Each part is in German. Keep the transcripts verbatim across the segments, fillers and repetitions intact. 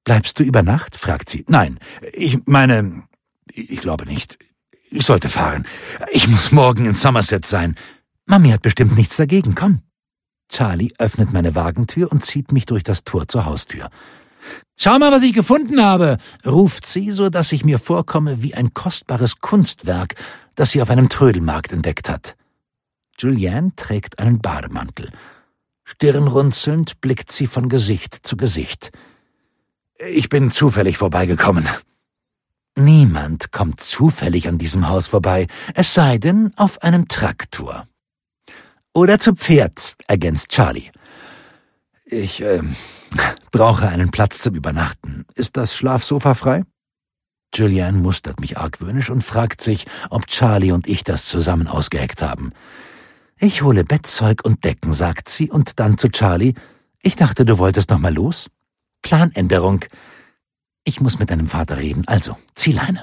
»Bleibst du über Nacht?« fragt sie. »Nein, ich meine, ich glaube nicht. Ich sollte fahren. Ich muss morgen in Somerset sein. Mami hat bestimmt nichts dagegen, komm.« Charlie öffnet meine Wagentür und zieht mich durch das Tor zur Haustür. »Schau mal, was ich gefunden habe«, ruft sie, so dass ich mir vorkomme wie ein kostbares Kunstwerk, das sie auf einem Trödelmarkt entdeckt hat. Julianne trägt einen Bademantel. Stirnrunzelnd blickt sie von Gesicht zu Gesicht. »Ich bin zufällig vorbeigekommen.« Niemand kommt zufällig an diesem Haus vorbei, es sei denn auf einem Traktor. »Oder zu Pferd«, ergänzt Charlie. »Ich, äh, brauche einen Platz zum Übernachten. Ist das Schlafsofa frei?« Julianne mustert mich argwöhnisch und fragt sich, ob Charlie und ich das zusammen ausgeheckt haben. »Ich hole Bettzeug und Decken«, sagt sie, und dann zu Charlie. »Ich dachte, du wolltest noch mal los?« »Planänderung. Ich muss mit deinem Vater reden, also zieh Leine.«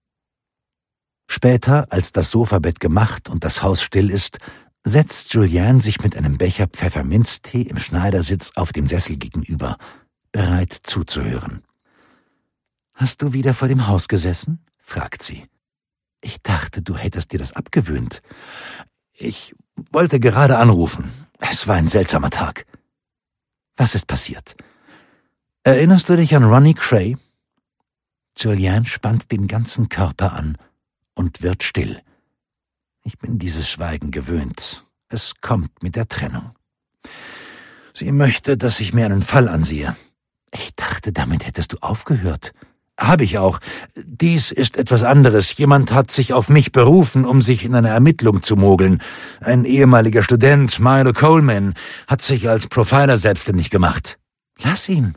Später, als das Sofabett gemacht und das Haus still ist, setzt Julianne sich mit einem Becher Pfefferminztee im Schneidersitz auf dem Sessel gegenüber, bereit zuzuhören. »Hast du wieder vor dem Haus gesessen?« fragt sie. »Ich dachte, du hättest dir das abgewöhnt.« »Ich wollte gerade anrufen. Es war ein seltsamer Tag.« »Was ist passiert?« »Erinnerst du dich an Ronnie Cray?« Julianne spannt den ganzen Körper an und wird still. Ich bin dieses Schweigen gewöhnt. Es kommt mit der Trennung. Sie möchte, dass ich mir einen Fall ansehe. »Ich dachte, damit hättest du aufgehört.« »Habe ich auch. Dies ist etwas anderes. Jemand hat sich auf mich berufen, um sich in eine Ermittlung zu mogeln. Ein ehemaliger Student, Milo Coleman, hat sich als Profiler selbstständig gemacht.« »Lass ihn.«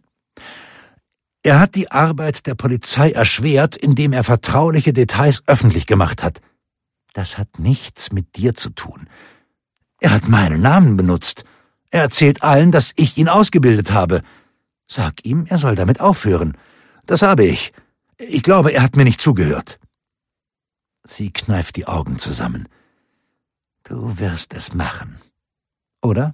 »Er hat die Arbeit der Polizei erschwert, indem er vertrauliche Details öffentlich gemacht hat.« »Das hat nichts mit dir zu tun. Er hat meinen Namen benutzt. Er erzählt allen, dass ich ihn ausgebildet habe. Sag ihm, er soll damit aufhören. Das habe ich. Ich glaube, er hat mir nicht zugehört.« Sie kneift die Augen zusammen. »Du wirst es machen, oder?«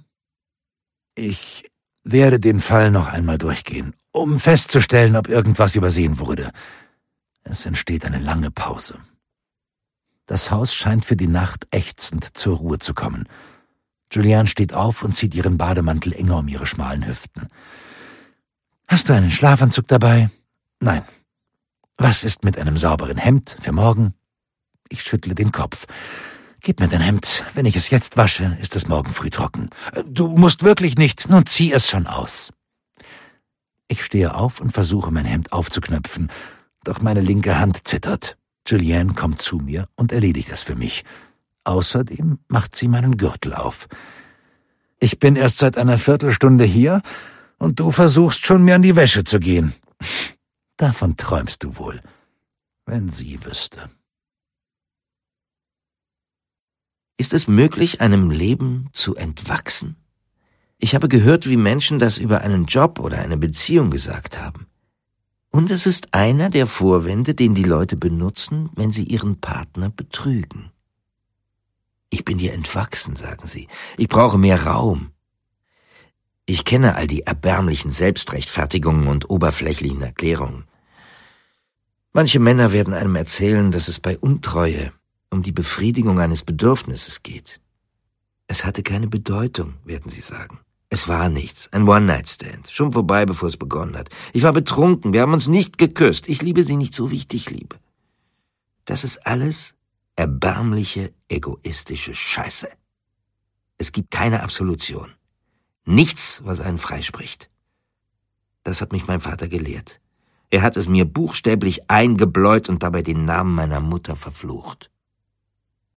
»Ich werde den Fall noch einmal durchgehen, um festzustellen, ob irgendwas übersehen wurde.« Es entsteht eine lange Pause. Das Haus scheint für die Nacht ächzend zur Ruhe zu kommen. Julianne steht auf und zieht ihren Bademantel enger um ihre schmalen Hüften. »Hast du einen Schlafanzug dabei?« »Nein.« »Was ist mit einem sauberen Hemd für morgen?« Ich schüttle den Kopf. »Gib mir dein Hemd. Wenn ich es jetzt wasche, ist es morgen früh trocken.« »Du musst wirklich nicht. Nun zieh es schon aus.« Ich stehe auf und versuche, mein Hemd aufzuknöpfen, doch meine linke Hand zittert. Julianne kommt zu mir und erledigt es für mich. Außerdem macht sie meinen Gürtel auf. »Ich bin erst seit einer Viertelstunde hier und du versuchst schon, mir an die Wäsche zu gehen.« »Davon träumst du wohl, wenn sie wüsste.« Ist es möglich, einem Leben zu entwachsen? Ich habe gehört, wie Menschen das über einen Job oder eine Beziehung gesagt haben. Und es ist einer der Vorwände, den die Leute benutzen, wenn sie ihren Partner betrügen. »Ich bin dir entwachsen«, sagen sie. »Ich brauche mehr Raum.« Ich kenne all die erbärmlichen Selbstrechtfertigungen und oberflächlichen Erklärungen. Manche Männer werden einem erzählen, dass es bei Untreue um die Befriedigung eines Bedürfnisses geht. Es hatte keine Bedeutung, werden sie sagen. Es war nichts, ein One-Night-Stand, schon vorbei, bevor es begonnen hat. Ich war betrunken, wir haben uns nicht geküsst, ich liebe sie nicht so, wie ich dich liebe. Das ist alles erbärmliche, egoistische Scheiße. Es gibt keine Absolution. Nichts, was einen freispricht. Das hat mich mein Vater gelehrt. Er hat es mir buchstäblich eingebläut und dabei den Namen meiner Mutter verflucht.